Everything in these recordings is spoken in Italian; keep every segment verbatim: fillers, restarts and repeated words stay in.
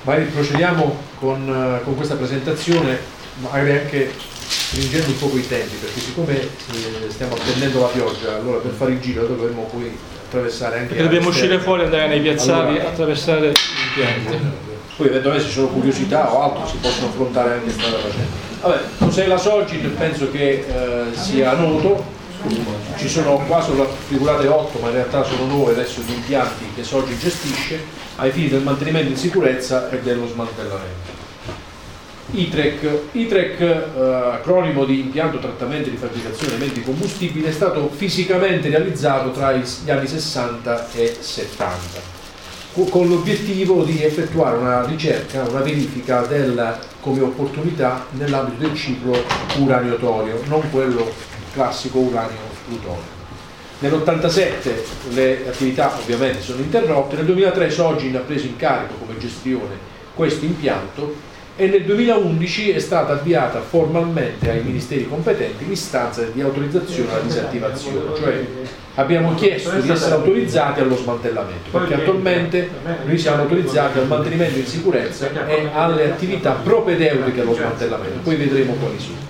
Magari procediamo con, con questa presentazione, magari anche stringendo un po' i tempi, perché siccome eh, stiamo attendendo la pioggia, allora per fare il giro dovremmo poi attraversare anche... Perché dobbiamo uscire fuori, andare nei piazzali, allora, attraversare gli impianti. Poi eventualmente se ci sono curiosità o altro si possono affrontare anche strada facendo. Vabbè, cos'è la Sogin? Penso che eh, sia noto. Ci sono qua, sono raffigurate otto, ma in realtà sono nove adesso gli impianti che Sogin gestisce ai fini del mantenimento in sicurezza e dello smantellamento. I T R E C, I T R E C eh, acronimo di impianto trattamento di fabbricazione di elementi combustibili, è stato fisicamente realizzato tra gli anni sessanta e settanta con l'obiettivo di effettuare una ricerca, una verifica della, come opportunità nell'ambito del ciclo uranio-torio, non quello classico uranio-plutonio. Nell'ottantasette le attività ovviamente sono interrotte, nel duemilatré Sogin ha preso in carico come gestione questo impianto e nel duemilaundici è stata avviata formalmente ai ministeri competenti l'istanza di autorizzazione alla disattivazione, cioè abbiamo chiesto di essere autorizzati allo smantellamento, perché attualmente noi siamo autorizzati al mantenimento in sicurezza e alle attività propedeutiche allo smantellamento, poi vedremo quali sono.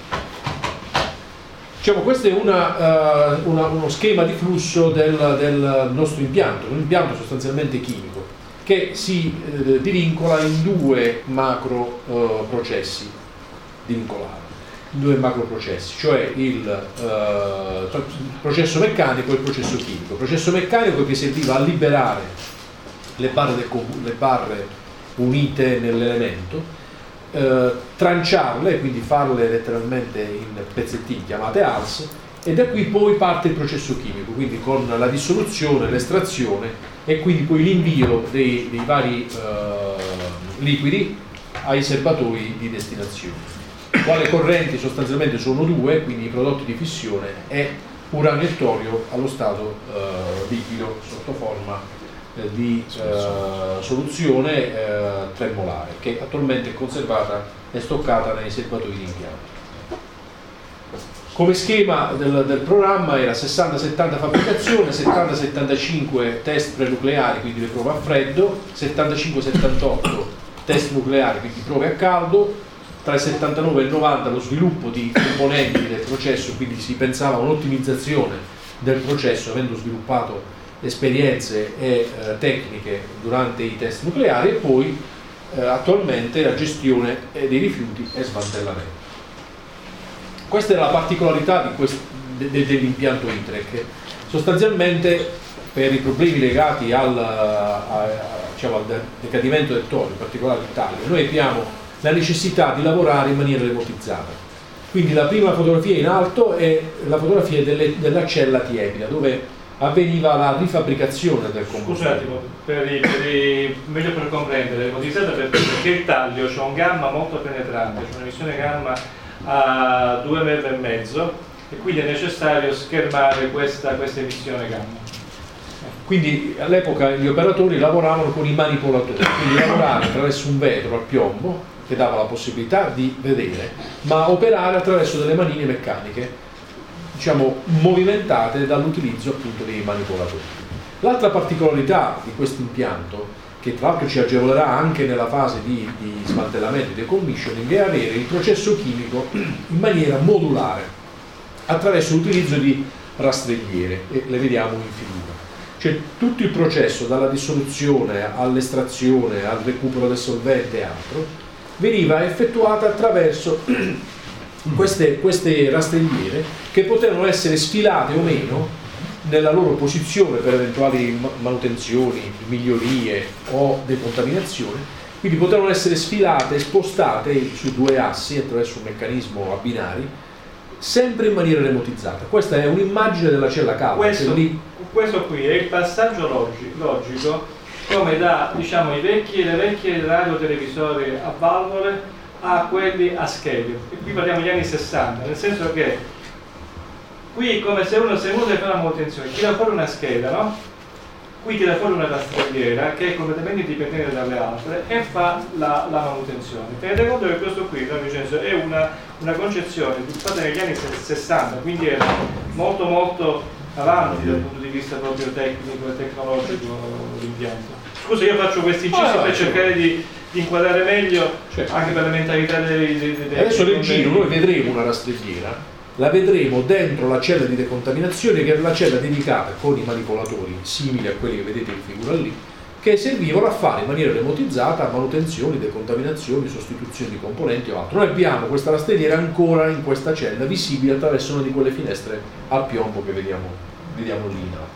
Diciamo, questo è una, uh, una, uno schema di flusso del, del nostro impianto, un impianto sostanzialmente chimico che si eh, divincola in due macro uh, processi divincolati, in due macro processi, cioè il, uh, il processo meccanico e il processo chimico. Il processo meccanico che serviva a liberare le barre, del, le barre unite nell'elemento, Uh, tranciarle, quindi farle letteralmente in pezzettini chiamate hals, e da qui poi parte il processo chimico, quindi con la dissoluzione, l'estrazione e quindi poi l'invio dei, dei vari uh, liquidi ai serbatoi di destinazione. Quale correnti sostanzialmente sono due, quindi i prodotti di fissione e uranio e torio allo stato uh, liquido sotto forma di eh, soluzione eh, tremolare, che attualmente è conservata e stoccata nei serbatoi di impianto. Come schema del, del programma era sessanta settanta fabbricazione, settanta settantacinque test prenucleari, quindi le prove a freddo, settantacinque settantotto test nucleari, quindi prove a caldo, tra il settantanove e il novanta lo sviluppo di componenti del processo, quindi si pensava a un'ottimizzazione del processo avendo sviluppato esperienze e eh, tecniche durante i test nucleari, e poi eh, attualmente la gestione dei rifiuti e smantellamento. Questa è la particolarità di quest- de- de- dell'impianto I T R E C. Sostanzialmente, per i problemi legati al, a, a, diciamo, al decadimento del torio, in particolare l'Italia, noi abbiamo la necessità di lavorare in maniera remotizzata. Quindi la prima fotografia in alto è la fotografia delle, della cella tiepida, dove avveniva la rifabbricazione del combustibile. Scusate, per i, per i, meglio per comprendere, ipotizzate perché, perché il taglio c'è un gamma molto penetrante, c'è un'emissione gamma a due metri e mezzo, e quindi è necessario schermare questa, questa emissione gamma. Quindi all'epoca gli operatori lavoravano con i manipolatori, quindi lavorare attraverso un vetro a piombo che dava la possibilità di vedere, ma operare attraverso delle manine meccaniche, diciamo movimentate dall'utilizzo appunto dei manipolatori. L'altra particolarità di questo impianto, che tra l'altro ci agevolerà anche nella fase di, di smantellamento e decommissioning, è avere il processo chimico in maniera modulare attraverso l'utilizzo di rastrelliere, e le vediamo in figura. Cioè tutto il processo, dalla dissoluzione all'estrazione al recupero del solvente e altro, veniva effettuata attraverso Queste, queste rastrelliere, che potevano essere sfilate o meno nella loro posizione per eventuali manutenzioni, migliorie o decontaminazione, quindi potevano essere sfilate e spostate su due assi attraverso un meccanismo a binari, sempre in maniera remotizzata. Questa è un'immagine della cella calda. Questo, lì... questo qui è il passaggio logico, logico come da, diciamo, i vecchi, le vecchie radiotelevisori a valvole a quelli a schede. E qui parliamo degli anni sessanta, nel senso che qui è come se uno, se uno deve fare una manutenzione, tira fuori una scheda, no? Qui tira fuori una rastrelliera che è completamente indipendente dalle altre e fa la, la manutenzione. Tenete conto che questo qui, no, Vincenzo, è una, una concezione fatta negli anni sessanta, quindi era molto molto avanti dal punto di vista proprio tecnico e tecnologico l'impianto. Scusa, io faccio questi incisi per cercare di di inquadrare meglio, certo, anche per la mentalità dei, dei, dei adesso nel giro noi vedremo una rastrelliera, la vedremo dentro la cella di decontaminazione, che è una cella dedicata con i manipolatori simili a quelli che vedete in figura lì, che servivano a fare in maniera remotizzata manutenzioni, decontaminazioni, sostituzioni di componenti o altro. Noi abbiamo questa rastrelliera ancora in questa cella, visibile attraverso una di quelle finestre al piombo che vediamo, vediamo lì in alto.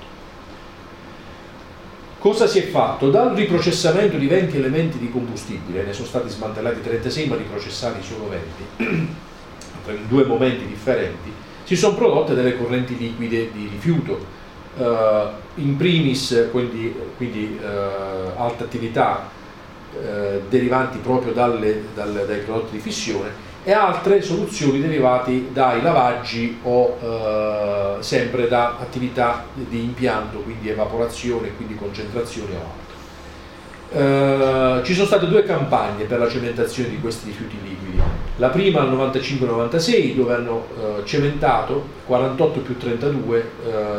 Cosa si è fatto? Dal riprocessamento di venti elementi di combustibile, ne sono stati smantellati trentasei ma riprocessati solo venti, in due momenti differenti, si sono prodotte delle correnti liquide di rifiuto. Uh, in primis quindi, quindi uh, alta attività uh, derivanti proprio dalle, dalle, dai prodotti di fissione, e altre soluzioni derivati dai lavaggi o uh, sempre da attività di impianto, quindi evaporazione, quindi concentrazione o altro. Uh, ci sono state due campagne per la cementazione di questi rifiuti liquidi. La prima al novantacinque novantasei, dove hanno uh, cementato quarantotto più trentadue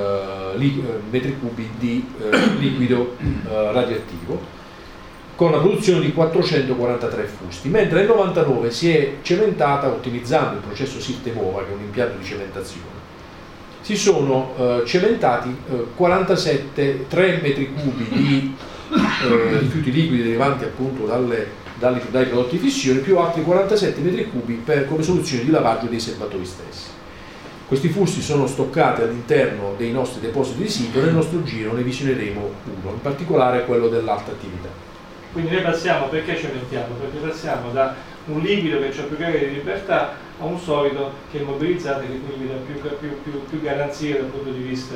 uh, li, uh, metri cubi di uh, liquido uh, radioattivo, con la produzione di quattrocentoquarantatré fusti, mentre nel novantanove si è cementata utilizzando il processo Sirte-Mova, che è un impianto di cementazione. Si sono uh, cementati uh, quarantasette, tre metri cubi di uh, rifiuti liquidi derivanti appunto dalle Dai, dai prodotti di fissione, più altri quarantasette metri cubi per, come soluzione di lavaggio dei serbatoi stessi. Questi fusti sono stoccati all'interno dei nostri depositi di sito, nel nostro giro ne visioneremo uno, in particolare quello dell'alta attività. Quindi noi passiamo, perché cementiamo? Perché passiamo da un liquido che ha più carica di libertà a un solido che è immobilizzato e che quindi dà più, più, più, più garanzie dal punto di vista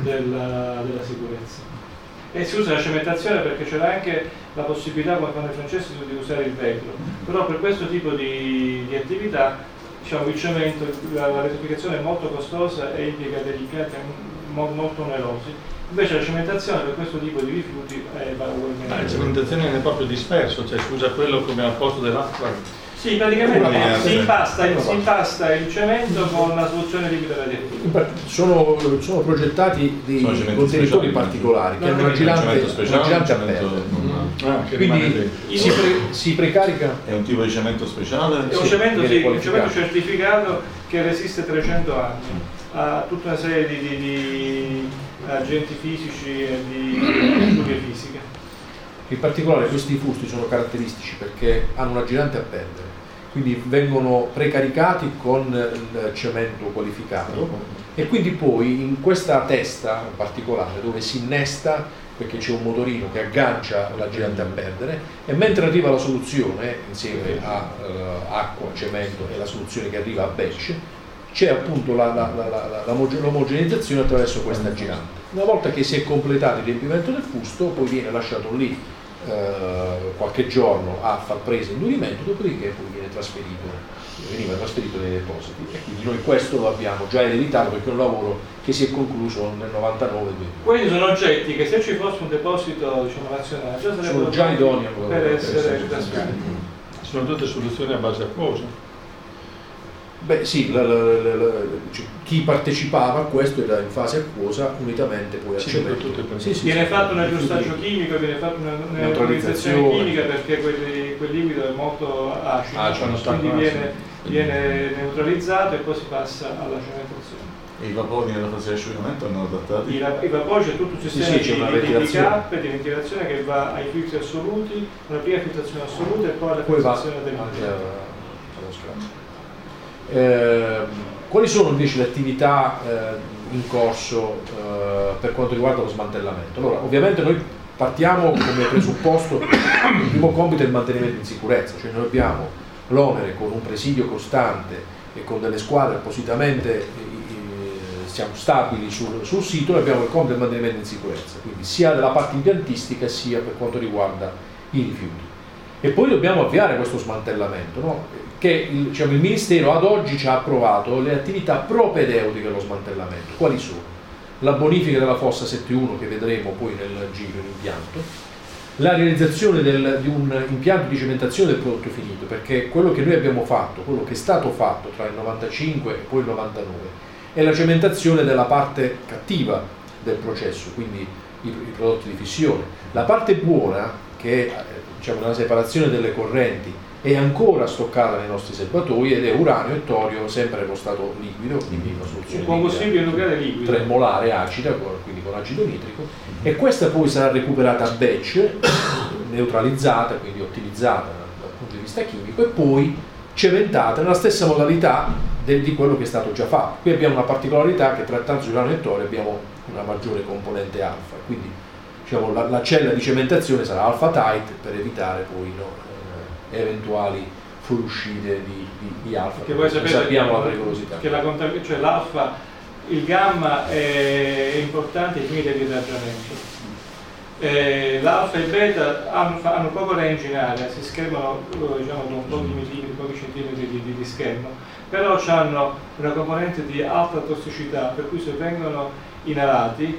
della, della sicurezza. E si usa la cementazione perché c'era anche la possibilità, come fanno i francesi, di usare il vetro, però per questo tipo di, di attività, diciamo, il cemento, la, la rettificazione è molto costosa e implica degli impianti mo, molto onerosi. Invece la cementazione per questo tipo di rifiuti è ugualmente. La cementazione è proprio disperso, cioè si usa quello come al posto dell'acqua. Sì, praticamente si impasta, si impasta il cemento con una soluzione liquida radioattiva. Sono, sono progettati dei contenitori particolari che hanno una girante, una girante a perdere. Ah, quindi si, pre, si precarica. È un tipo di cemento speciale? È un cemento, sì, un cemento certificato che resiste trecento anni, ha tutta una serie di, di, di agenti fisici e di strutture fisiche. In particolare questi fusti sono caratteristici perché hanno una girante a perdere, quindi vengono precaricati con il cemento qualificato e quindi poi in questa testa in particolare dove si innesta, perché c'è un motorino che aggancia la girante a perdere, e mentre arriva la soluzione insieme a uh, acqua, cemento e la soluzione che arriva a batch, c'è appunto la, la, la, la, la, l'omogeneizzazione attraverso questa girante. Una volta che si è completato il riempimento del fusto, poi viene lasciato lì eh, qualche giorno a far presa e indurimento, dopodiché poi viene trasferito, veniva trasferito nei depositi. E quindi noi questo lo abbiamo già ereditato perché è un lavoro che si è concluso nel novantanove. Quindi sono oggetti che se ci fosse un deposito, diciamo, nazionale già sarebbero sono già idonei per essere trasferiti. Sono tutte soluzioni a base acquosa. Beh sì, la, la, la, la, cioè, chi partecipava a questo era in fase acquosa unitamente poi a sì, cemento. Sì, sì, viene sì, fatto un aggiustaggio chimico, viene fatta una neutralizzazione chimica perché quel, quel liquido è molto acido, ah, quindi viene, viene neutralizzato e poi si passa alla cementazione. E i vapori nella fase di asciugamento hanno adattati? I, I vapori c'è tutto un sistema sì, sì, di, di, di cap, di ventilazione che va ai filtri assoluti, alla prima filtrazione assoluta e poi alla filtrazione del liquido. Eh, quali sono invece le attività eh, in corso eh, per quanto riguarda lo smantellamento? Allora, ovviamente noi partiamo come presupposto, il primo compito è il mantenimento in sicurezza, cioè noi abbiamo l'onere con un presidio costante e con delle squadre appositamente eh, siamo stabili sul, sul sito, noi abbiamo il compito del mantenimento in sicurezza, quindi sia della parte impiantistica sia per quanto riguarda i rifiuti. E poi dobbiamo avviare questo smantellamento, no? Che il, diciamo, il Ministero ad oggi ci ha approvato le attività propedeutiche allo smantellamento. Quali sono? La bonifica della fossa sette uno che vedremo poi nel giro in impianto, la realizzazione del, di un impianto di cementazione del prodotto finito, perché quello che noi abbiamo fatto, quello che è stato fatto tra il novantacinque e poi il novantanove, è la cementazione della parte cattiva del processo, quindi i, i prodotti di fissione. La parte buona, che è diciamo, nella separazione delle correnti è ancora stoccata nei nostri serbatoi ed è uranio e torio sempre allo stato liquido, quindi una soluzione un combustibile nucleare liquido, tremolare acida, quindi con acido nitrico, e questa poi sarà recuperata a batch, neutralizzata, quindi ottimizzata dal punto di vista chimico, e poi cementata nella stessa modalità del, di quello che è stato già fatto. Qui abbiamo una particolarità che trattandosi di uranio e torio abbiamo una maggiore componente alfa, quindi diciamo, la, la cella di cementazione sarà alfa tight per evitare poi no, eh, eventuali fuoriuscite di, di, di alfa, che voi sapete sappiamo la pericolosità. Che la, cioè l'alfa, il gamma è importante ai fini del irraggiamento. Eh, l'alfa e il beta hanno, hanno poco range in area, si schermano diciamo, con pochi millimetri, pochi centimetri di, di, di schermo, però hanno una componente di alta tossicità, per cui se vengono inalati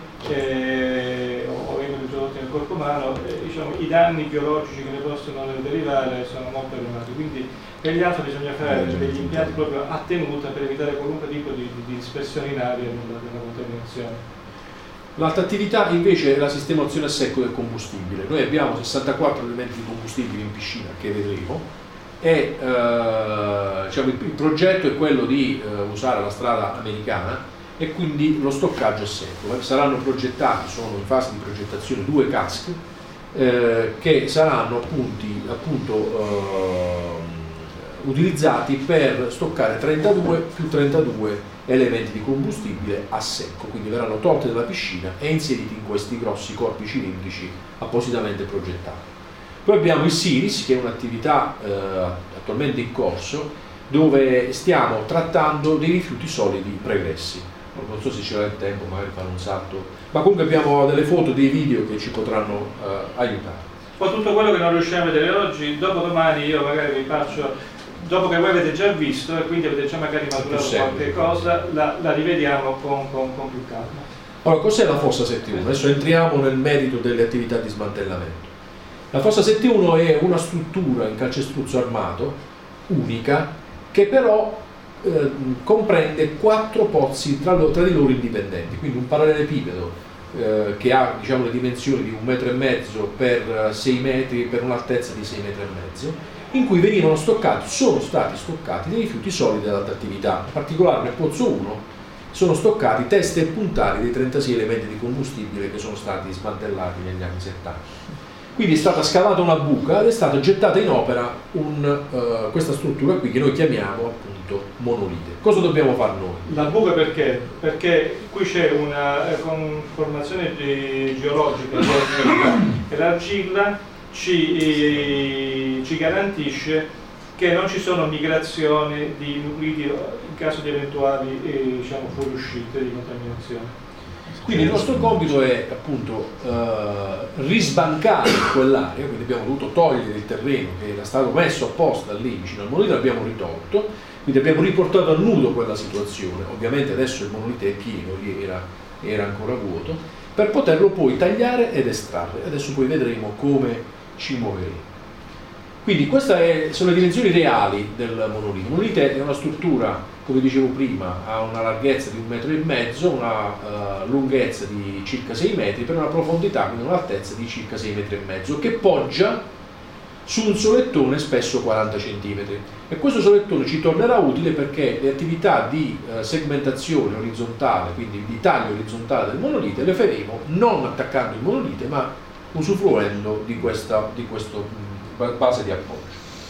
eh, o vengono introdotti nel corpo umano, eh, diciamo, i danni biologici che ne possono derivare sono molto elevati. Quindi per gli altri bisogna fare degli impianti proprio a tenuta per evitare qualunque tipo di, di dispersione in aria e nella, nella contaminazione. L'alta attività invece è la sistemazione a secco del combustibile. Noi abbiamo sessantaquattro elementi di combustibile in piscina che vedremo e eh, diciamo, il, il progetto è quello di eh, usare la strada americana e quindi lo stoccaggio a secco. Saranno progettati, sono in fase di progettazione due cask eh, che saranno appunti, appunto eh, utilizzati per stoccare trentadue più trentadue elementi di combustibile a secco, quindi verranno tolte dalla piscina e inseriti in questi grossi corpi cilindrici appositamente progettati. Poi abbiamo il Siris, che è un'attività eh, attualmente in corso, dove stiamo trattando dei rifiuti solidi pregressi. Non so se ci sarà il tempo, magari fare un salto, ma comunque abbiamo delle foto, dei video che ci potranno eh, aiutare. Poi tutto quello che non riusciamo a vedere oggi, dopodomani io magari vi faccio, dopo che voi avete già visto e quindi avete già magari maturato qualche cosa, la, la rivediamo con, con, con più calma. Allora, cos'è la fossa sette uno? Adesso entriamo nel merito delle attività di smantellamento. La fossa sette uno è una struttura in calcestruzzo armato, unica, che però eh, comprende quattro pozzi tra, lo, tra di loro indipendenti, quindi un parallelepipedo eh, che ha diciamo, le dimensioni di un metro e mezzo per sei metri, per un'altezza di sei metri e mezzo, in cui venivano stoccati, sono stati stoccati dei rifiuti solidi ad alta attività. In particolare nel pozzo uno sono stoccati teste e puntali dei trentasei elementi di combustibile che sono stati smantellati negli anni settanta. Quindi è stata scavata una buca ed è stata gettata in opera un, uh, questa struttura qui che noi chiamiamo appunto monolite. Cosa dobbiamo fare noi? La buca perché? Perché qui c'è una conformazione geologica e l'argilla ci, ci garantisce che non ci sono migrazioni di nuclidi in caso di eventuali eh, diciamo, fuoriuscite di contaminazione. Quindi il nostro compito è appunto eh, risbancare quell'area, quindi abbiamo dovuto togliere il terreno che era stato messo apposta lì vicino al monolite, l'abbiamo ritolto, quindi abbiamo riportato a nudo quella situazione. Ovviamente adesso il monolite è pieno, lì era, era ancora vuoto, per poterlo poi tagliare ed estrarre. Adesso poi vedremo come ci muoveremo. Quindi queste sono le dimensioni reali del monolite. Il monolite è una struttura, come dicevo prima, ha una larghezza di un metro e mezzo, una uh, lunghezza di circa sei metri, per una profondità, quindi un'altezza di circa sei metri e mezzo, che poggia su un solettone spesso quaranta centimetri. E questo solettone ci tornerà utile perché le attività di uh, segmentazione orizzontale, quindi di taglio orizzontale del monolite, le faremo non attaccando il monolite, ma usufruendo di questa di questo base di appoggio.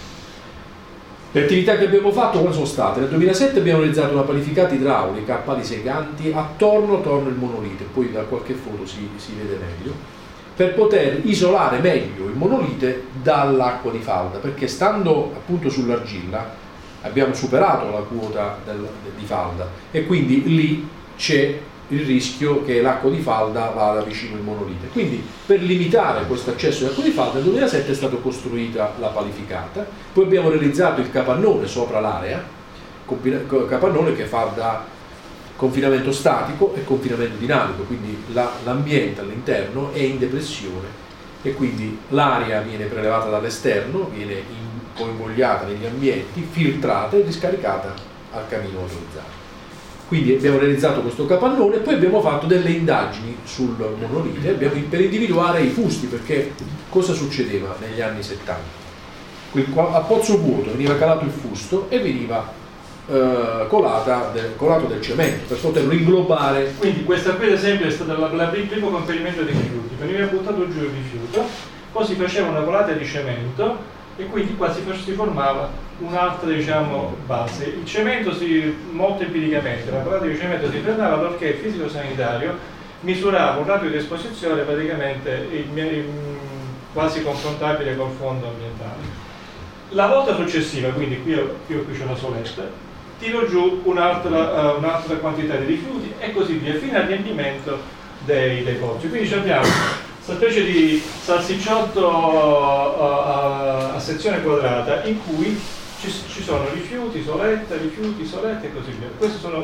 Le attività che abbiamo fatto quali sono state? Nel duemilasette abbiamo realizzato una palificata idraulica a pali seganti attorno attorno al monolite, poi da qualche foto si, si vede meglio, per poter isolare meglio il monolite dall'acqua di falda, perché stando appunto sull'argilla abbiamo superato la quota del, di falda e quindi lì c'è il rischio che l'acqua di falda vada vicino al monolite. Quindi per limitare questo accesso di acqua di falda nel duemilasette è stata costruita la palificata, poi abbiamo realizzato il capannone sopra l'area, capannone che fa da confinamento statico e confinamento dinamico, quindi l'ambiente all'interno è in depressione e quindi l'aria viene prelevata dall'esterno, viene convogliata negli ambienti, filtrata e riscaricata al camino autorizzato. Quindi abbiamo realizzato questo capannone e poi abbiamo fatto delle indagini sul monolite abbiamo, per individuare i fusti, perché cosa succedeva negli anni settanta? A pozzo vuoto veniva calato il fusto e veniva eh, colata del, colato del cemento per poterlo inglobare. Quindi questa qui ad esempio è stato il primo conferimento dei rifiuti, veniva buttato giù il rifiuto, poi si faceva una colata di cemento e quindi qua si, si formava un'altra, diciamo, base. Il cemento si, molto empiricamente, la colata di cemento si fermava perché il fisico sanitario misurava un raggio di esposizione praticamente il, il, quasi confrontabile col fondo ambientale. La volta successiva, quindi qui, io qui c'è una soletta, tiro giù un'altra, uh, un'altra quantità di rifiuti e così via, fino al riempimento dei, dei pozzi. Quindi abbiamo questa specie di salsicciotto a, a, a sezione quadrata in cui ci, ci sono rifiuti, soletta, rifiuti, soletta e così via. Queste sono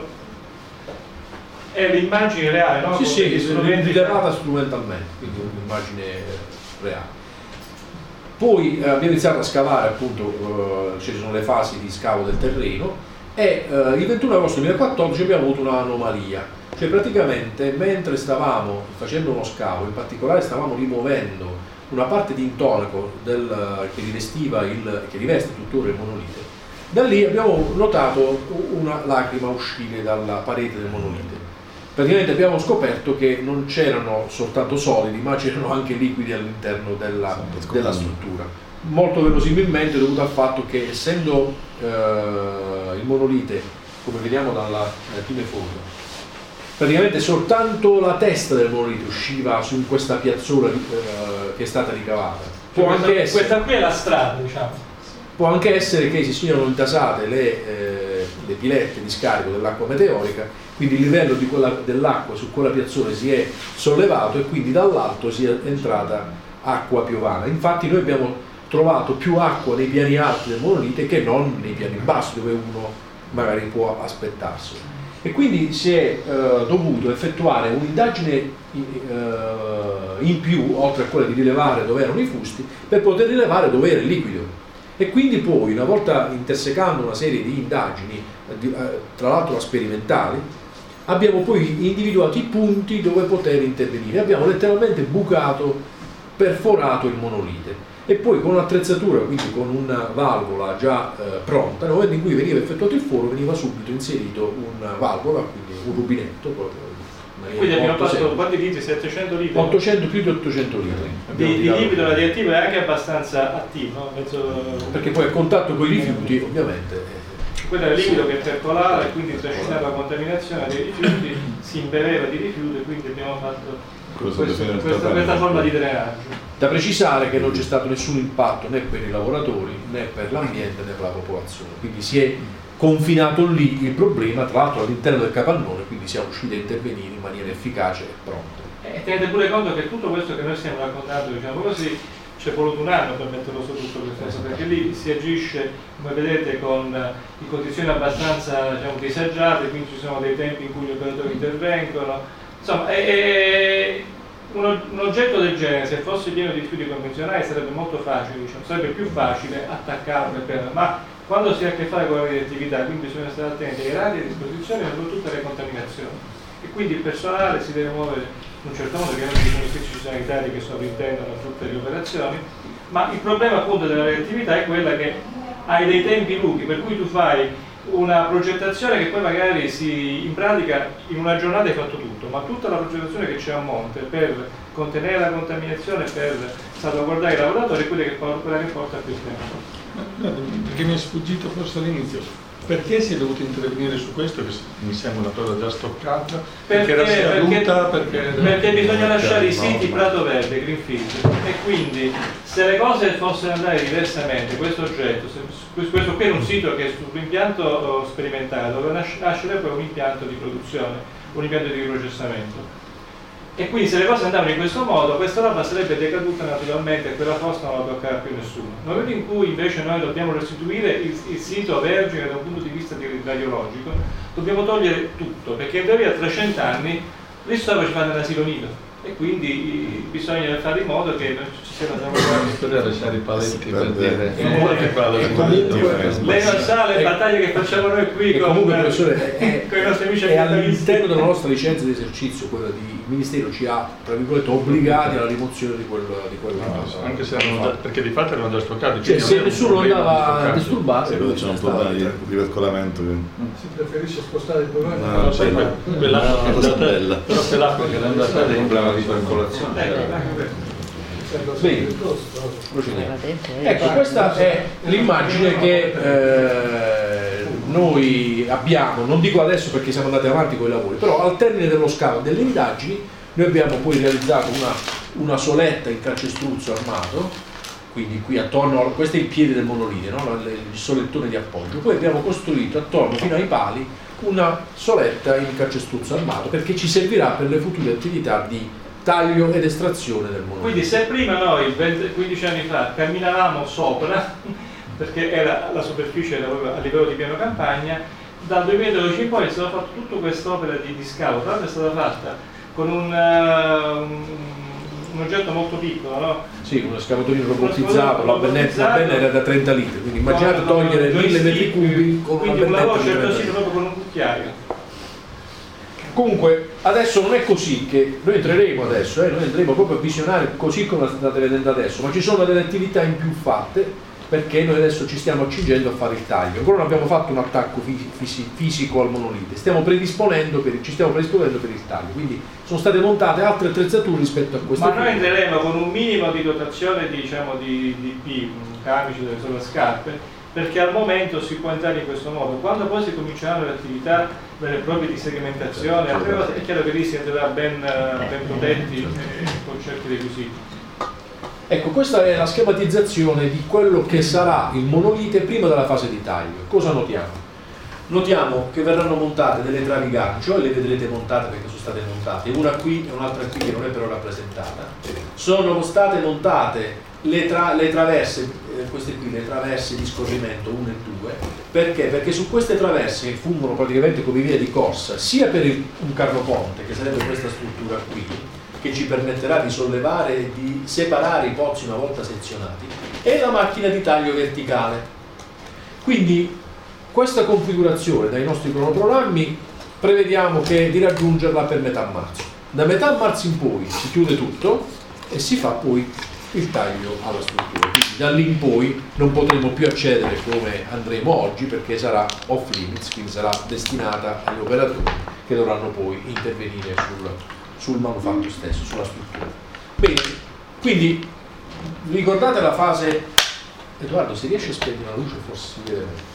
è l'immagine reale, no? Sì, sì, strumenti rilevata strumentalmente, quindi un'immagine reale. Poi eh, abbiamo iniziato a scavare, appunto, eh, ci sono le fasi di scavo del terreno e eh, il ventuno agosto duemilaquattordici abbiamo avuto un'anomalia, cioè praticamente mentre stavamo facendo uno scavo, in particolare stavamo rimuovendo una parte di intonaco del, che rivestiva il, che riveste tuttora il monolite, da lì abbiamo notato una lacrima uscire dalla parete del monolite. Praticamente abbiamo scoperto che non c'erano soltanto solidi, ma c'erano anche liquidi all'interno della, della struttura. Molto verosimilmente dovuto al fatto che, essendo eh, il monolite, come vediamo dalle prime foto, praticamente soltanto la testa del monolite usciva su questa piazzola eh, che è stata ricavata. Può questa, anche essere, questa qui è la strada, diciamo. Può anche essere che si siano intasate le, eh, le pilette di scarico dell'acqua meteorica, quindi il livello di quella, dell'acqua su quella piazzola si è sollevato e quindi dall'alto si è entrata acqua piovana. Infatti noi abbiamo trovato più acqua nei piani alti del monolite che non nei piani bassi, dove uno magari può aspettarselo. E quindi si è eh, dovuto effettuare un'indagine eh, in più, oltre a quella di rilevare dove erano i fusti, per poter rilevare dove era il liquido. E quindi poi, una volta intersecando una serie di indagini, eh, tra l'altro sperimentali, abbiamo poi individuato i punti dove poter intervenire. Abbiamo letteralmente bucato, perforato il monolite e poi con un'attrezzatura, quindi con una valvola già eh, pronta, nel momento in cui veniva effettuato il foro veniva subito inserito una valvola, quindi un rubinetto proprio. Quindi abbiamo fatto quanti litri? settecento litri? ottocento, più di ottocento litri. Di, di liquido radioattivo è anche abbastanza attivo, no? Mezzo... Perché poi a contatto con i rifiuti ovviamente... Quello era il liquido che percolava e quindi trascinava la contaminazione dei rifiuti, si imbeveva di rifiuti e quindi abbiamo fatto questo, questa, questa forma di drenaggio. Da precisare che non c'è stato nessun impatto né per i lavoratori né per l'ambiente né per la popolazione, quindi si è confinato lì il problema, tra l'altro all'interno del capannone, quindi siamo riusciti a intervenire in maniera efficace e pronta. E tenete pure conto che tutto questo che noi stiamo raccontando, diciamo così, c'è voluto un anno per metterlo su tutto questo, perché lì si agisce, come vedete, con in condizioni abbastanza, diciamo, disagiate, quindi ci sono dei tempi in cui gli operatori intervengono, insomma è, è un, un oggetto del genere, se fosse pieno di rifiuti convenzionali sarebbe molto facile, diciamo, sarebbe più facile attaccarlo, per, ma quando si ha a che fare con la radioattività, quindi bisogna stare attenti ai radi a disposizione e soprattutto alle contaminazioni, e quindi il personale si deve muovere in un certo modo, che ci sono i fisici sanitari che sovrintendono a tutte le operazioni, ma il problema appunto della radioattività è quella che hai dei tempi lunghi, per cui tu fai una progettazione che poi magari si, in pratica in una giornata hai fatto tutto, ma tutta la progettazione che c'è a monte per contenere la contaminazione, per salvaguardare i lavoratori è quella che, quella che porta più tempo. Perché mi è sfuggito forse all'inizio. Perché si è dovuto intervenire su questo, che mi sembra una cosa già stoccata? Perché, perché era scaduta, perché, perché, perché bisogna lasciare i siti no, prato verde, greenfield, e quindi se le cose fossero andare diversamente, questo oggetto, se, questo qui è un sito che sull'impianto sperimentale dove nascere poi un impianto di produzione, un impianto di riprocessamento. E quindi se le cose andavano in questo modo, questa roba sarebbe decaduta naturalmente e quella fossa non la toccherà più nessuno. Nel momento in cui invece noi dobbiamo restituire il, il sito vergine da un punto di vista radiologico, dobbiamo togliere tutto, perché in teoria tra cent'anni lì sopra ci fanno l'asilo nido e quindi bisogna fare in modo che non ci sia una salvaguardia. Per lasciare i paletti per dire Eh, lei non sa le battaglie che facciamo noi qui E con, comunque, professore, è, con i nostri amici è ambientalisti. all'interno della nostra licenza di esercizio, quella di il Ministero ci ha, tra virgolette, obbligati alla rimozione di quel, di quella no, anche se erano già, perché di fatto erano già stoccati, cioè, se nessuno andava a disturbare, Sì, c'è un problema di, di percolamento. Quindi. Si preferisce spostare il problema? No, No, sai, no, quell'acqua no, che è cosa andata- bella. però quell'acqua che è andata dentro problema di percolazione. Ecco, ecco, Bene. Procediamo. Ecco, questa è l'immagine che eh, noi abbiamo, non dico adesso perché siamo andati avanti con i lavori, però al termine dello scavo delle indagini noi abbiamo poi realizzato una, una soletta in calcestruzzo armato, quindi qui attorno, a, questo è il piede del monolite, no? Il solettone di appoggio, poi abbiamo costruito attorno fino ai pali una soletta in calcestruzzo armato perché ci servirà per le future attività di taglio ed estrazione del monolite. Quindi se prima noi venti, quindici anni fa camminavamo sopra, perché era, la superficie era proprio a livello di piano campagna, dal duemiladodici in poi è stata fatta tutta quest'opera di, di scavo, tra l'altro è stata fatta con un, uh, un, un oggetto molto piccolo, no? Sì, uno scavatorino robotizzato, scavatorino la bennetta, la benna era da trenta litri, quindi immaginate togliere mille metri cubi con una quindi un bennetta lavoro di trenta certosino litri. proprio con un cucchiaio. Comunque adesso non è così che noi entreremo adesso, eh, noi andremo proprio a visionare così come state vedendo adesso, ma ci sono delle attività in più fatte perché noi adesso ci stiamo accingendo a fare il taglio. Ancora non abbiamo fatto un attacco fisi fisico al monolite, stiamo predisponendo per, ci stiamo predisponendo per il taglio, quindi sono state montate altre attrezzature rispetto a queste. Ma noi entreremo con un minimo di dotazione diciamo di, di P, un camice, delle sovrascarpe, perché al momento si può entrare in questo modo. Quando poi si cominceranno le attività vere e proprie di segmentazione, altre cose, è chiaro che lì si entrerà ben, ben protetti eh, con certi requisiti. Ecco, questa è la schematizzazione di quello che sarà il monolite prima della fase di taglio. Cosa notiamo? Notiamo che verranno montate delle travi gancio, e le vedrete montate perché sono state montate, una qui e un'altra qui che non è però rappresentata. Sono state montate le, tra le traverse, eh, queste qui, le traverse di scorrimento uno e due, perché? Perché su queste traverse che fungono praticamente come via di corsa, sia per il, un carroponte, che sarebbe questa struttura qui, che ci permetterà di sollevare e di separare i pozzi una volta sezionati, e la macchina di taglio verticale. Quindi questa configurazione dai nostri cronoprogrammi prevediamo che di raggiungerla per metà marzo. Da metà marzo in poi si chiude tutto e si fa poi il taglio alla struttura. Quindi da lì in poi non potremo più accedere come andremo oggi perché sarà off limits, quindi sarà destinata agli operatori che dovranno poi intervenire sul, sul manufatto stesso, sulla struttura. Bene, quindi ricordate la fase. Edoardo, se riesci a spegnere la luce forse si vede meglio.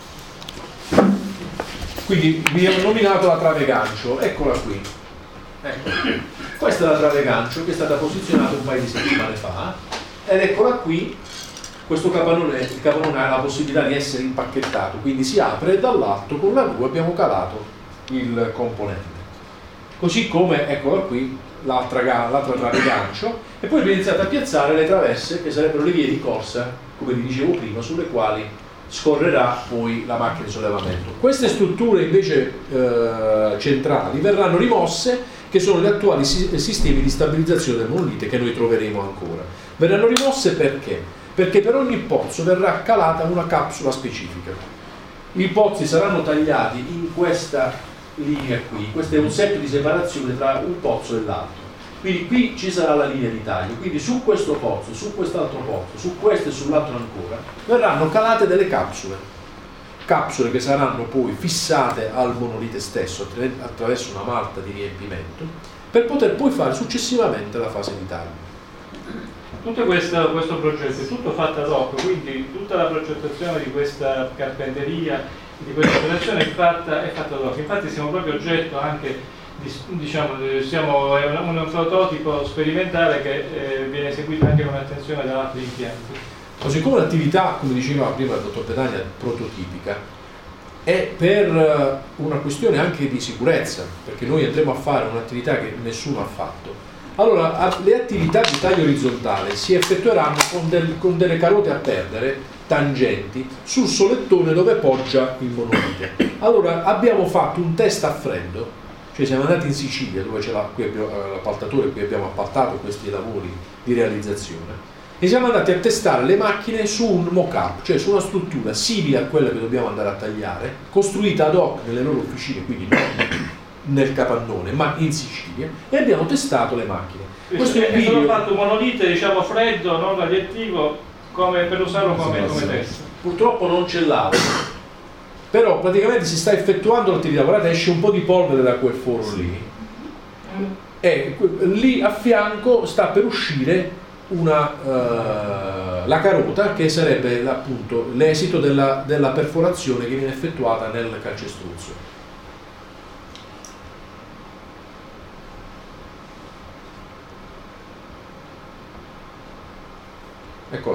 Quindi vi ho nominato la trave gancio, eccola qui. Ecco. Questa è la trave gancio che è stata posizionata un paio di settimane fa, ed eccola qui. Questo capannone, il capannone ha la possibilità di essere impacchettato, quindi si apre e dall'alto con la gru abbiamo calato il componente. Così come, eccola qui, l'altra trave gancio, e poi abbiamo iniziato a piazzare le traverse che sarebbero le vie di corsa, come vi dicevo prima, sulle quali scorrerà poi la macchina di sollevamento. Queste strutture invece eh, centrali verranno rimosse, che sono gli attuali si sistemi di stabilizzazione del monolite che noi troveremo ancora. Verranno rimosse perché? Perché per ogni pozzo verrà calata una capsula specifica. I pozzi saranno tagliati in questa linea qui, questo è un set di separazione tra un pozzo e l'altro. Quindi qui ci sarà la linea di taglio, quindi su questo pozzo, su quest'altro pozzo, su questo e sull'altro ancora, verranno calate delle capsule, capsule che saranno poi fissate al monolite stesso attraverso una malta di riempimento, per poter poi fare successivamente la fase di taglio. Tutto questo, questo progetto è tutto fatto ad hoc, quindi tutta la progettazione di questa carpenteria, di questa operazione è fatta, è fatta ad hoc. Infatti siamo proprio oggetto anche diciamo, siamo, è un, un prototipo sperimentale che eh, viene eseguito anche con attenzione da altri impianti. Così come l'attività, come diceva prima il dottor Petagna, prototipica, è per una questione anche di sicurezza, perché noi andremo a fare un'attività che nessuno ha fatto. Allora, le attività di taglio orizzontale si effettueranno con, del, con delle carote a perdere, tangenti, sul solettone dove poggia il monolite. Allora, abbiamo fatto un test a freddo Cioè siamo andati in Sicilia, dove c'è la, qui abbiamo, l'appaltatore, qui abbiamo appaltato questi lavori di realizzazione, e siamo andati a testare le macchine su un mock-up, cioè su una struttura simile a quella che dobbiamo andare a tagliare, costruita ad hoc nelle loro officine, quindi non nel capannone, ma in Sicilia, e abbiamo testato le macchine. Questo è video... stato fatto un monolite, diciamo, freddo, non radioattivo, come per usarlo come, come test. Purtroppo non c'è l'acqua, però praticamente si sta effettuando l'attività. Guardate, esce un po' di polvere da quel foro lì, e lì a fianco sta per uscire una, uh, la carota, che sarebbe appunto l'esito della, della perforazione che viene effettuata nel calcestruzzo. Eccola.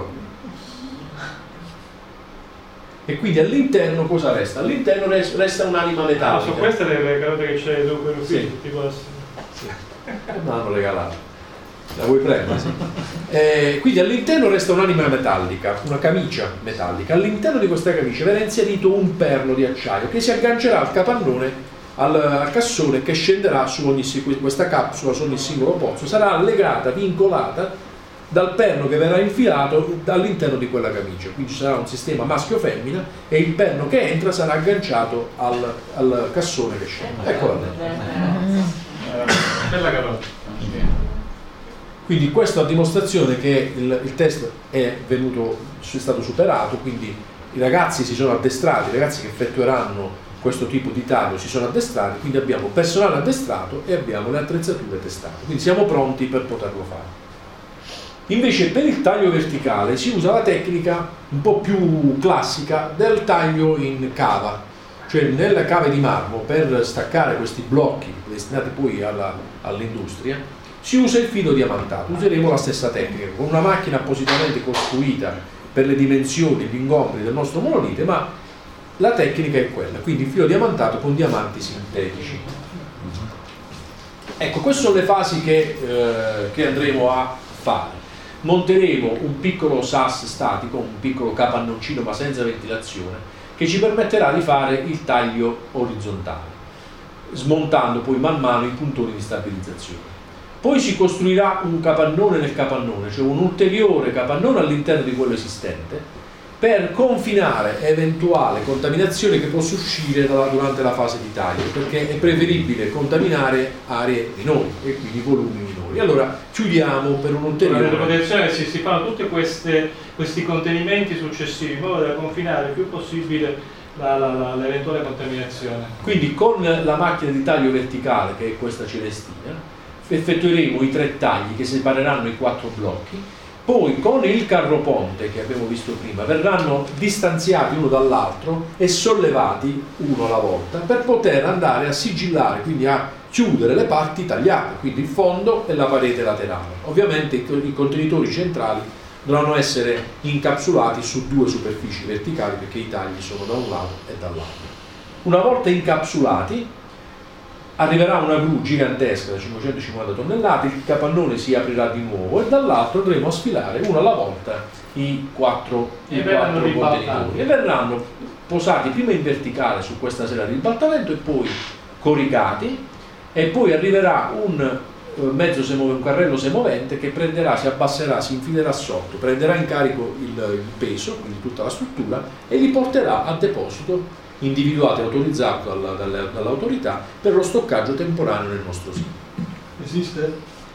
E quindi all'interno cosa resta? All'interno resta un'anima metallica. Ah, sono queste le, le carote che c'è per ufficio? Sì. Tipo... Sì. Me l'hanno regalato. La vuoi prendere? Sì. Eh, quindi all'interno resta un'anima metallica, una camicia metallica. All'interno di questa camicia verrà inserito un perno di acciaio che si aggancerà al capannone, al, al cassone, che scenderà su ogni, questa capsula su ogni singolo pozzo. Sarà allegata, vincolata dal perno che verrà infilato all'interno di quella camicia. Quindi ci sarà un sistema maschio-femmina e il perno che entra sarà agganciato al, al cassone che scende. Eccola là. Bella carota. Quindi questo a dimostrazione che il, il test è venuto, è stato superato, quindi i ragazzi si sono addestrati, i ragazzi che effettueranno questo tipo di taglio si sono addestrati, quindi abbiamo personale addestrato e abbiamo le attrezzature testate, quindi siamo pronti per poterlo fare. Invece per il taglio verticale si usa la tecnica un po' più classica del taglio in cava, cioè nelle cave di marmo, per staccare questi blocchi destinati poi alla, all'industria, si usa il filo diamantato. Useremo la stessa tecnica con una macchina appositamente costruita per le dimensioni e gli ingombri del nostro monolite, ma la tecnica è quella, quindi il filo diamantato con diamanti sintetici. Ecco, queste sono le fasi che, eh, che andremo a fare. Monteremo un piccolo S A S statico, un piccolo capannoncino ma senza ventilazione, che ci permetterà di fare il taglio orizzontale, smontando poi man mano i puntoni di stabilizzazione. Poi si costruirà un capannone nel capannone, cioè un ulteriore capannone all'interno di quello esistente, per confinare eventuale contaminazione che possa uscire durante la fase di taglio, perché è preferibile contaminare aree minori e quindi volumi minori. Allora chiudiamo per un ulteriore. Nella protezione si, si fanno tutti queste, questi contenimenti successivi in modo da confinare il più possibile la, la, la, l'eventuale contaminazione. Quindi con la macchina di taglio verticale, che è questa celestina, effettueremo i tre tagli che separeranno i quattro blocchi. Poi con il carroponte che abbiamo visto prima verranno distanziati uno dall'altro e sollevati uno alla volta per poter andare a sigillare, quindi a chiudere le parti tagliate, quindi il fondo e la parete laterale. Ovviamente i contenitori centrali dovranno essere incapsulati su due superfici verticali, perché i tagli sono da un lato e dall'altro. Una volta incapsulati arriverà una gru gigantesca da cinquecentocinquanta tonnellate, il capannone si aprirà di nuovo e dall'altro andremo a sfilare uno alla volta i quattro, i quattro contenitori e verranno posati prima in verticale su questa sella di ribaltamento e poi coricati, e poi arriverà un mezzo semovente, un carrello semovente che prenderà, si abbasserà, si infilerà sotto, prenderà in carico il, il peso, quindi tutta la struttura, e li porterà a deposito individuato e autorizzato dalla, dalla, dall'autorità per lo stoccaggio temporaneo nel nostro sito. Esiste?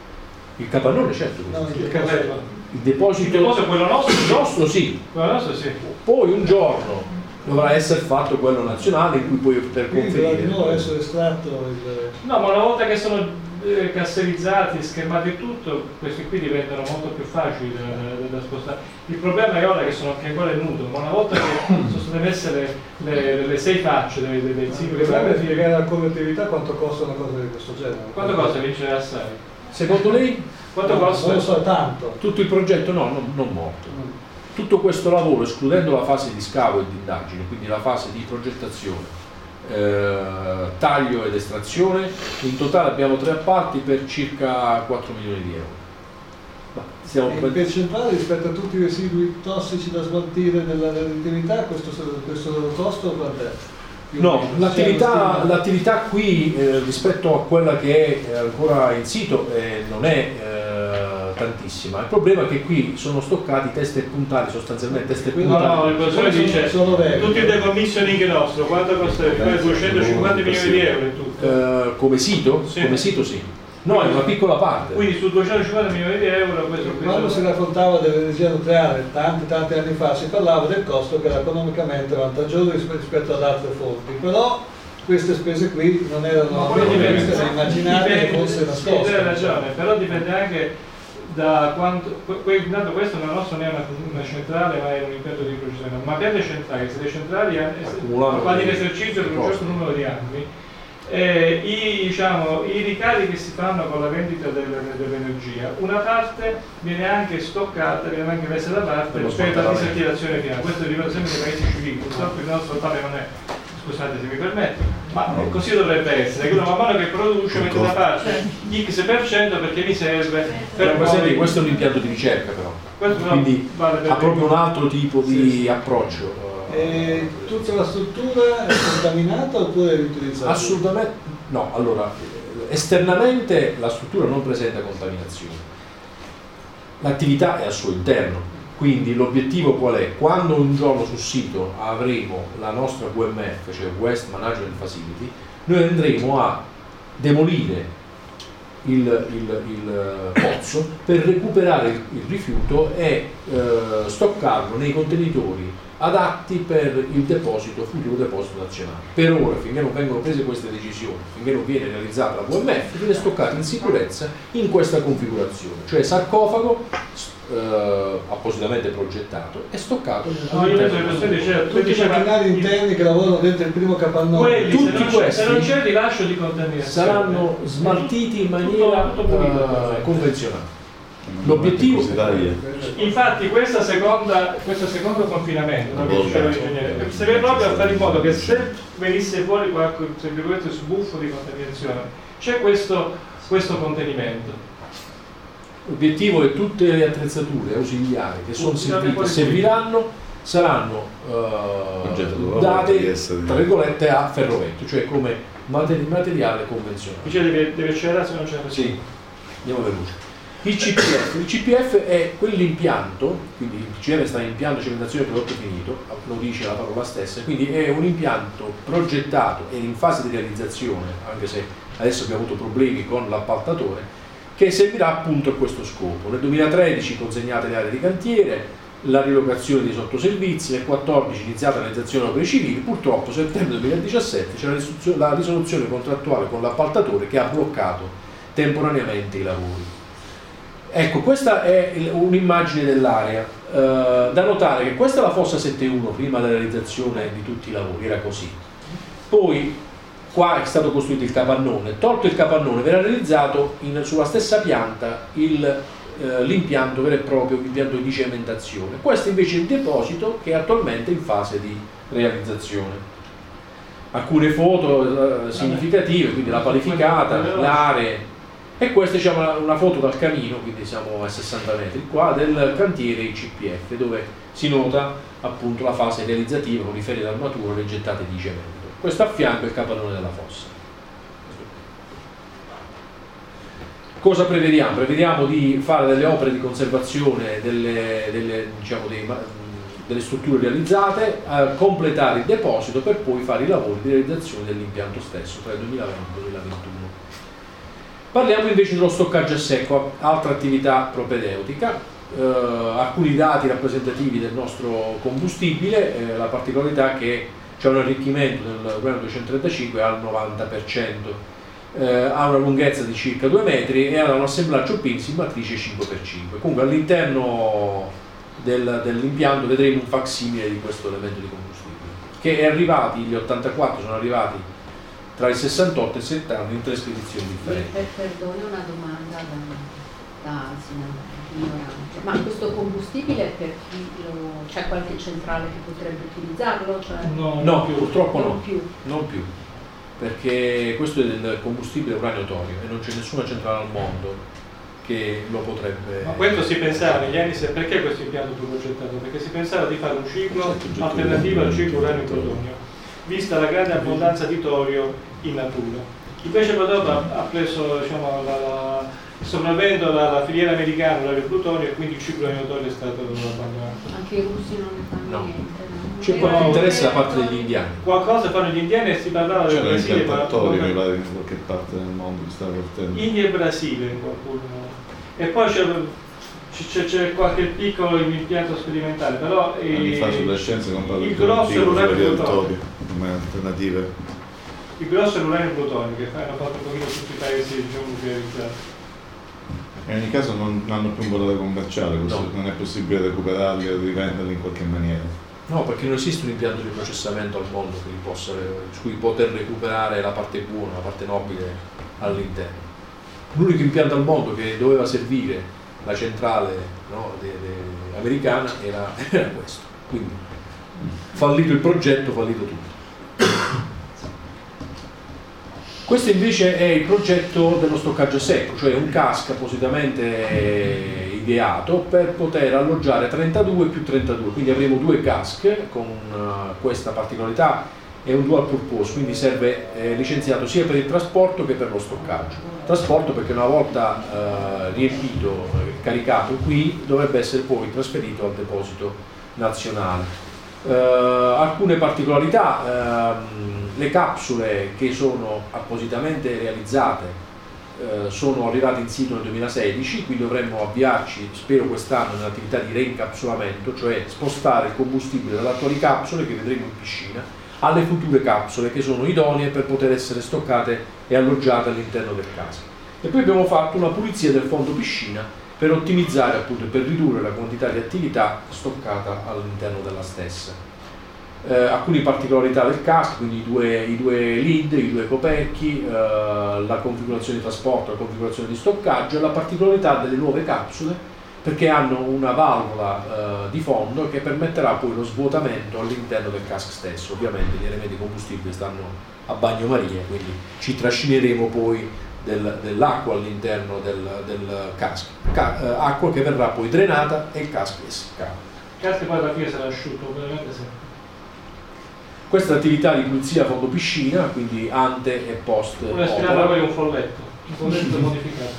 Il capannone, certo, No, il, Il carrello. il deposito, Il deposito quello nostro? il nostro sì. Quello nostro sì. Poi un giorno dovrà essere fatto quello nazionale in cui poi per Quindi dovrà di conferire. nuovo essere estratto il... No, ma una volta che sono eh, casserizzati, schermati e tutto, questi qui diventano molto più facili da, da, da spostare. Il problema è ora che sono anche ancora in nudo, ma una volta che sono state messe le, le, le sei facce dei, dei, dei singoli Bisogna parametri, spiegare alla collettività quanto costa una cosa di questo genere. quanto costa vincere assai? Secondo lei Quanto No, costa? non lo so, tanto. tutto il progetto? No, non, non molto. Tutto questo lavoro, escludendo la fase di scavo e di indagine, quindi la fase di progettazione, eh, taglio ed estrazione, in totale abbiamo tre appalti per circa quattro milioni di euro. Ma stiamo E in percentuale rispetto a tutti i residui tossici da smaltire nella radioattività, questo, questo costo quant'è? No, l'attività, l'attività qui eh, rispetto a quella che è ancora in sito eh, non è eh, tantissima. Il problema è che qui sono stoccati test e puntali, sostanzialmente test e No, puntali. no, il professore dice sono veri. tutti i decommissioning nostro, quanto costerebbe? duecentocinquanta milioni di euro in tutto. Eh, come sito? Sì. Come sito sì. No, è una piccola parte. Quindi su duecentocinquanta milioni di euro questo qui. Quando si raccontava dell'energia nucleare tanti tanti anni fa si parlava del costo che era economicamente vantaggioso rispetto ad altre fonti, però queste spese qui non erano previste da immaginare che fosse nascoste. Hai ragione, però dipende anche da quanto. Intanto questo non nostro non è una, una centrale ma è un impianto di produzione, ma per le centrali, se le centrali vanno in esercizio per un certo numero di anni, Eh, i, diciamo, i ricavi che si fanno con la vendita del, dell'energia, una parte viene anche stoccata, viene anche messa da parte per la disattivazione finale. Questo deriva sempre dai paesi civili, purtroppo il nostro tale non è, scusate se mi permetto, ma così dovrebbe essere, che uno man mano che produce mette da parte X per cento perché mi serve per per esempio, questo è un impianto di ricerca però, questo quindi vale ha proprio un altro tipo di sì, sì. approccio. E tutta la struttura è contaminata oppure è riutilizzata? Assolutamente no. Allora, esternamente la struttura non presenta contaminazione, l'attività è al suo interno, quindi l'obiettivo qual è? Quando un giorno sul sito avremo la nostra W M F, cioè Waste Management Facility, noi andremo a demolire il, il, il pozzo per recuperare il, il rifiuto e eh, stoccarlo nei contenitori adatti per il deposito, futuro deposito nazionale. Per ora, finché non vengono prese queste decisioni, finché non viene realizzata la W M F, viene stoccato in sicurezza in questa configurazione, cioè sarcofago eh, appositamente progettato e stoccato all'interno. Tutti i macchinari interni che lavorano dentro il primo capannone, quelli, tutti se non questi se non c'è il rilascio di contaminazione saranno smaltiti in maniera tutto, tutto uh, convenzionale. L'obiettivo, infatti, questa seconda, questo secondo confinamento, no, che diceva l'ingegnere, serve proprio a fare in modo che se venisse fuori qualche sbuffo di contaminazione, c'è questo, questo contenimento. L'obiettivo è che tutte le attrezzature ausiliari che sono servite, serviranno, saranno uh, date tra virgolette a ferrovecchio, cioè come materiale convenzionale. Dice deve, deve c'era se non c'era. Sì, andiamo veloce. Il C P F, il C P F è quell'impianto, quindi il C R sta in impianto cementazione prodotto finito, lo dice la parola stessa, quindi è un impianto progettato e in fase di realizzazione, anche se adesso abbiamo avuto problemi con l'appaltatore, che servirà appunto a questo scopo. Nel duemilatredici consegnate le aree di cantiere, la rilocazione dei sottoservizi, nel quattordici iniziata la realizzazione opere civili, purtroppo settembre duemiladiciassette c'è la, la risoluzione contrattuale con l'appaltatore che ha bloccato temporaneamente i lavori. Ecco, questa è un'immagine dell'area. Eh, da notare che questa è la fossa sette uno prima della realizzazione di tutti i lavori, era così. Poi qua è stato costruito il capannone, tolto il capannone verrà realizzato in, sulla stessa pianta il, eh, l'impianto vero e proprio, l'impianto di cementazione. Questo invece è il deposito che è attualmente in fase di realizzazione. Alcune foto eh, significative, quindi la palificata, le aree. E questa è diciamo, una, una foto dal camino, quindi siamo a sessanta metri qua, del cantiere I C P F, dove si nota appunto la fase realizzativa con i ferri d'armatura e le gettate di cemento. Questo a fianco è il capannone della fossa. Cosa prevediamo? Prevediamo di fare delle opere di conservazione delle, delle, diciamo, dei, delle strutture realizzate, eh, completare il deposito per poi fare i lavori di realizzazione dell'impianto stesso tra il duemilaventi e il duemilaventuno. Parliamo invece dello stoccaggio a secco, altra attività propedeutica, eh, alcuni dati rappresentativi del nostro combustibile, eh, la particolarità che c'è un arricchimento nel duecentotrentacinque al novanta per cento, eh, ha una lunghezza di circa due metri e ha un assemblaggio pins in matrice cinque per cinque. Comunque all'interno del, dell'impianto vedremo un facsimile di questo elemento di combustibile, che è arrivati, gli ottantaquattro sono arrivati tra il sessantotto e il settanta in tre spedizioni differenti. Per, perdoni una domanda da, da ignorante, ma questo combustibile per chi lo, c'è qualche centrale che potrebbe utilizzarlo? Cioè... No, no più, purtroppo non no, più. non più, perché questo è del combustibile uranio torio e non c'è nessuna centrale al mondo che lo potrebbe. Ma questo si pensava negli anni, perché questo impianto fu progettato? Perché si pensava di fare un ciclo alternativo al ciclo uranio plutonio. vista la grande abbondanza di torio in natura. Invece poi dopo ha, ha preso, diciamo, la, la, sopravvivendo la, la filiera americana, l'olio plutonio, e quindi il ciclo di torio è stato abbandonato. Anche i russi non ne fanno No. niente. No? C'è qualche interesse da parte degli indiani. Qualcosa fanno gli indiani e si parlava del C'era Brasile, ma l'impiantatorio, mi pare, in qualche parte del mondo che stava partendo. India e Brasile qualcuno. E poi c'è, c'è, c'è qualche piccolo impianto sperimentale, però Anni fa eh, sulle scienze comprato il grosso è l'uranio del plutonio. torio come alternative. Il grosso è l'uranio plutonio che hanno fatto un pochino tutti i paesi, diciamo, nuclearizzati. In ogni caso non hanno più un valore commerciale, No. non è possibile recuperarli o rivenderli in qualche maniera. No, perché non esiste un impianto di processamento al mondo che li possa, su cui poter recuperare la parte buona, la parte nobile all'interno. L'unico impianto al mondo che doveva servire la centrale, no, de, de, americana era, era questo. Quindi fallito il progetto, fallito tutto. Questo invece è il progetto dello stoccaggio secco, cioè un cask appositamente ideato per poter alloggiare trentadue più trentadue, quindi avremo due cask con uh, questa particolarità, è un dual purpose, quindi serve eh, licenziato sia per il trasporto che per lo stoccaggio. Trasporto perché una volta uh, riempito, eh, caricato qui, dovrebbe essere poi trasferito al deposito nazionale. Uh, alcune particolarità, uh, le capsule che sono appositamente realizzate uh, sono arrivate in sito nel duemilasedici, quindi dovremmo avviarci, spero quest'anno, nell'attività di reincapsulamento, cioè spostare il combustibile dalle attuali capsule che vedremo in piscina alle future capsule che sono idonee per poter essere stoccate e alloggiate all'interno del cask. E poi abbiamo fatto una pulizia del fondo piscina per ottimizzare, appunto, e per ridurre la quantità di attività stoccata all'interno della stessa. Eh, alcune particolarità del cask, quindi i due, i due lid, i due coperchi, eh, la configurazione di trasporto, la configurazione di stoccaggio e la particolarità delle nuove capsule, perché hanno una valvola eh, di fondo che permetterà poi lo svuotamento all'interno del cask stesso. Ovviamente gli elementi combustibili stanno a bagnomaria, quindi ci trascineremo poi Del, dell'acqua all'interno del, del cask, Ca, eh, acqua che verrà poi drenata e il cask è seccato. Il cask poi alla fine sarà asciutto, veramente sì. Questa è l'attività di pulizia a fondo piscina, quindi ante e post Una spirata poi un folletto, un folletto modificato.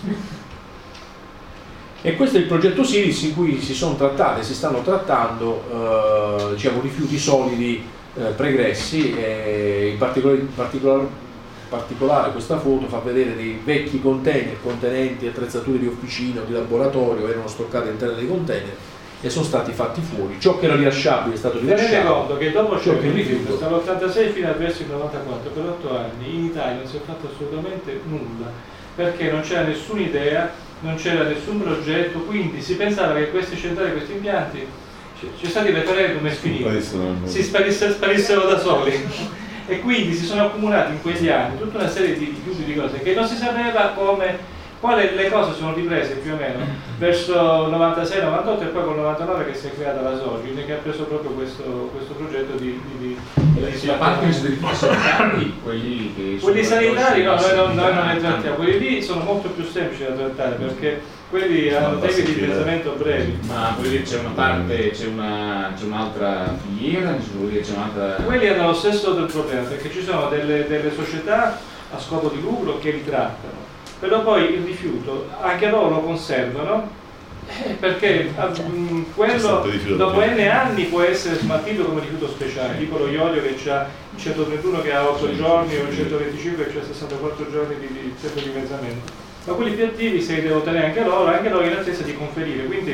E questo è il progetto Siris in cui si sono trattate, si stanno trattando eh, diciamo, rifiuti solidi eh, pregressi, e in particolare, in particolare particolare questa foto fa vedere dei vecchi container contenenti attrezzature di officina o di laboratorio, erano stoccati all'interno dei container e sono stati fatti fuori. Ciò che era rilasciabile è stato Tenete rilasciato. conto che dopo ciò c'è che il rifiuto rifiuto, dall'ottantasei fino al verso il novantaquattro, per otto anni in Italia non si è fatto assolutamente nulla, perché non c'era nessuna idea, non c'era nessun progetto, quindi si pensava che questi centrali, questi impianti, c'è stato il referendum e finito, si sparissero, sparissero da soli. E quindi si sono accumulati in quegli anni tutta una serie di rifiuti di cose che non si sapeva come, quale le cose sono riprese più o meno verso novantasei novantotto e poi col novantanove che si è creata la Sogin, che ha preso proprio questo, questo progetto di, di, di, di la parte che si dedica sanitari, quelli che quelli sanitari no, noi non, noi non li trattiamo, trattiamo, quelli lì sono molto più semplici da trattare perché quelli hanno tempi di pesamento brevi. Ma vuol dire c'è una parte, c'è una, c'è un'altra filiera, vuol dire c'è un'altra. Quelli hanno lo stesso del problema perché ci sono delle, delle società a scopo di lucro che li trattano, però poi il rifiuto anche loro lo conservano eh, perché mh, quello dopo n anni può essere smaltito come rifiuto speciale, tipo lo iodio che ha il centotrentuno che ha otto giorni o il centoventicinque che ha sessantaquattro giorni di, di tempo di mezzamento. Ma quelli più attivi se li devono tenere anche loro, anche loro in attesa di conferire. Quindi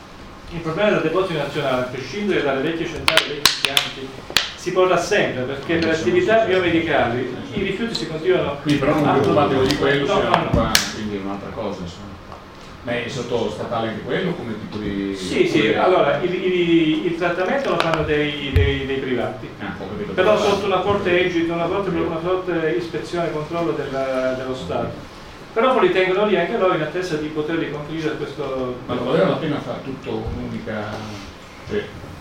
il problema del deposito nazionale, a prescindere dalle vecchie centrali, dai vecchi impianti, si porrà sempre, perché per attività biomedicali i rifiuti si continuano. Qui però non vi occupate di quello, no, si no, occupa, no. quindi è un'altra cosa, insomma. Ma è sotto statale anche quello come tipo di. Sì, sì, allora il, il, il trattamento lo fanno dei, dei, dei privati, Ah, ho capito. però sotto una forte egida, una forte, una forte ispezione e controllo della, dello Stato. Però poi li tengono lì anche loro in attesa di poterli conferire questo. Ma non valeva la pena fare tutto un'unica. Cioè,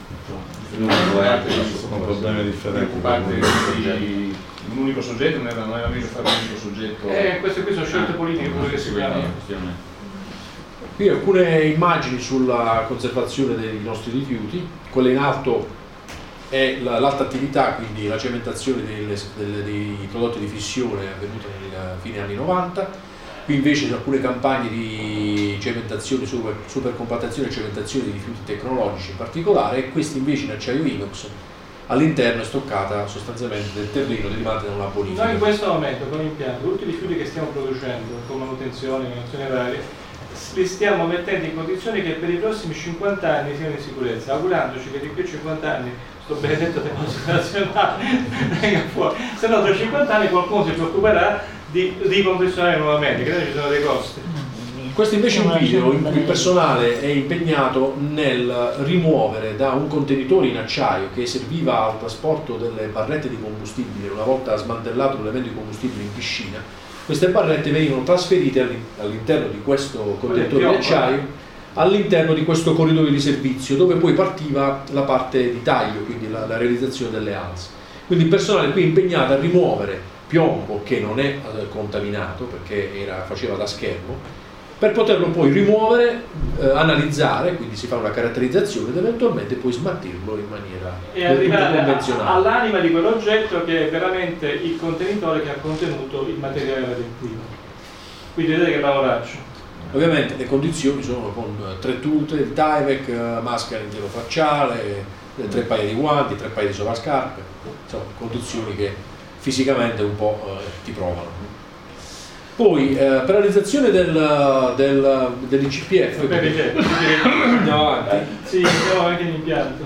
sono problemi differenti. di un unico soggetto, non era, non era meglio fare un unico soggetto. Eh, queste qui sono scelte politiche, quello che si chiama. Qui alcune immagini sulla conservazione dei nostri rifiuti, quelle in alto e la, l'alta attività, quindi la cementazione delle, delle, dei prodotti di fissione è avvenuta nel fine anni novanta. Qui invece alcune campagne di cementazione, super, supercompattazione e cementazione di rifiuti tecnologici in particolare, e questi invece in acciaio inox all'interno è stoccata sostanzialmente del terreno derivante da una bonifica. Noi in questo momento con l'impianto, tutti i rifiuti che stiamo producendo con manutenzione, manutenzione varie, li stiamo mettendo in condizioni che per i prossimi cinquanta anni siano in sicurezza, augurandoci che di qui a cinquanta anni sto benedetto deposito nazionale venga fuori, se no tra cinquanta anni qualcuno si preoccuperà di riconfezionare nuovamente, credo ci sono dei costi. Questo invece è un video in cui il personale è impegnato nel rimuovere da un contenitore in acciaio che serviva al trasporto delle barrette di combustibile, una volta smantellato l'elemento di combustibile in piscina. Queste barrette venivano trasferite all'interno di questo contenitore di acciaio, all'interno di questo corridoio di servizio, dove poi partiva la parte di taglio, quindi la, la realizzazione delle alze. Quindi il personale qui è impegnato a rimuovere piombo che non è eh, contaminato, perché era, faceva da schermo, per poterlo poi rimuovere, eh, analizzare, quindi si fa una caratterizzazione ed eventualmente poi smaltirlo in maniera e arrivare convenzionale. All'anima di quell'oggetto che è veramente il contenitore che ha contenuto il materiale radioattivo. Quindi vedete che lavoraccio. Ovviamente le condizioni sono con tre tute, il Tyvek, maschera intero facciale, tre paia di guanti, tre paia di sovrascarpe, insomma condizioni che fisicamente un po' eh, ti provano. Poi eh, per la realizzazione del, del, dell'I C P F andiamo avanti. Sì, abbiamo anche l'impianto.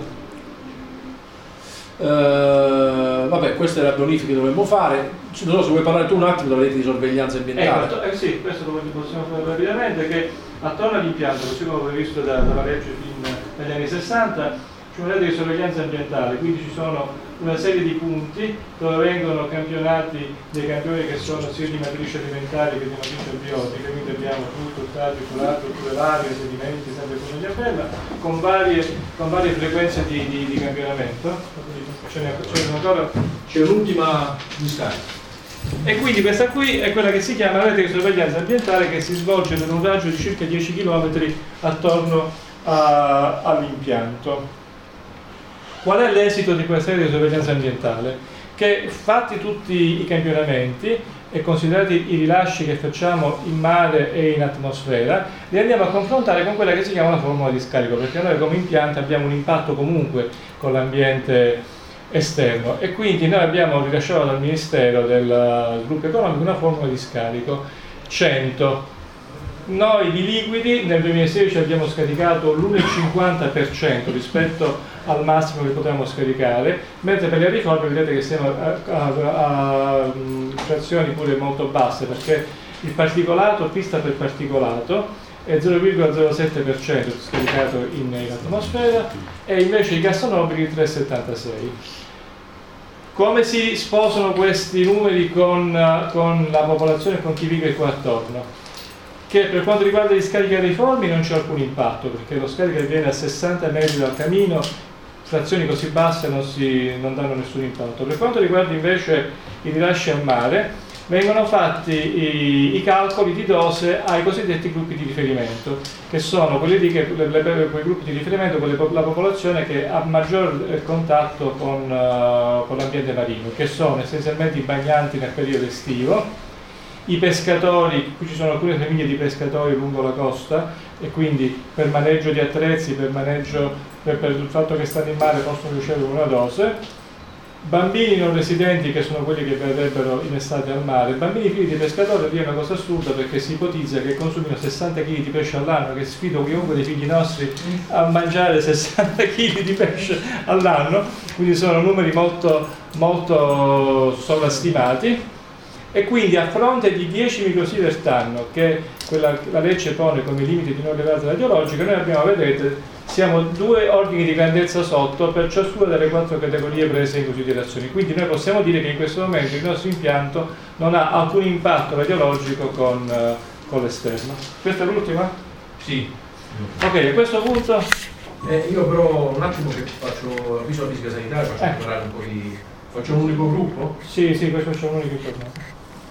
Uh, vabbè, questa è la bonifica che dovremmo fare. Non so se vuoi parlare tu un attimo della rete di sorveglianza ambientale. Ecco, eh, sì, questo lo possiamo fare rapidamente, che attorno all'impianto, così come previsto da, dalla legge fin dagli anni sessanta, c'è una rete di sorveglianza ambientale, quindi ci sono una serie di punti dove vengono campionati dei campioni che sono sia di matrice alimentare che di matrice biotica, quindi abbiamo frutto, ortaggi, colato, oppure varie, sedimenti, sempre come di bella, con varie, con varie frequenze di, di, di campionamento. Ce n'è, ce n'è ancora, c'è un'ultima distanza. E quindi questa qui è quella che si chiama rete di sorveglianza ambientale, che si svolge per un raggio di circa dieci chilometri attorno a, all'impianto. Qual è l'esito di questa rete di sorveglianza ambientale? Che fatti tutti i campionamenti e considerati i rilasci che facciamo in mare e in atmosfera, li andiamo a confrontare con quella che si chiama la formula di scarico, perché noi come impianto abbiamo un impatto comunque con l'ambiente esterno e quindi noi abbiamo rilasciato dal Ministero del Sviluppo Economico una formula di scarico cento. Noi di liquidi nel duemilasedici abbiamo scaricato l'uno virgola cinquanta per cento rispetto al massimo che potevamo scaricare, mentre per le riforme vedete che siamo a, a, a, a frazioni pure molto basse, perché il particolato, pista per particolato, è zero virgola zero sette per cento scaricato in, in atmosfera e invece i gas nobili tre virgola settantasei. Come si sposano questi numeri con, con la popolazione e con chi vive qua attorno? Che per quanto riguarda gli scarichi ariformi non c'è alcun impatto, perché lo scarico avviene a sessanta metri dal camino, frazioni così basse non, si, non danno nessun impatto. Per quanto riguarda invece i rilasci al mare, vengono fatti i, i calcoli di dose ai cosiddetti gruppi di riferimento, che sono quelli di che, le, le, quei gruppi di riferimento con le, la popolazione che ha maggior eh, contatto con, uh, con l'ambiente marino, che sono essenzialmente i bagnanti nel periodo estivo, i pescatori, qui ci sono alcune famiglie di pescatori lungo la costa e quindi per maneggio di attrezzi, per maneggio per, per il fatto che stanno in mare possono ricevere una dose, bambini non residenti che sono quelli che verrebbero in estate al mare, bambini figli di pescatori. Lì è una cosa assurda perché si ipotizza che consumino sessanta chili di pesce all'anno, che sfido chiunque dei figli nostri a mangiare sessanta chili di pesce all'anno, quindi sono numeri molto, molto sovrastimati. E quindi a fronte di dieci microsievert anno che quella, la legge pone come limite di non rilevanza radiologica, noi abbiamo, vedete, siamo due ordini di grandezza sotto per ciascuna delle quattro categorie prese in considerazione. Quindi noi possiamo dire che in questo momento il nostro impianto non ha alcun impatto radiologico con, uh, con l'esterno. Questa è l'ultima? Sì. Ok, a questo punto... Eh, io però un attimo che faccio l'avviso alla fisica sanitaria, faccio eh. un po' di... Faccio un unico gruppo? Sì, sì, questo faccio un unico gruppo.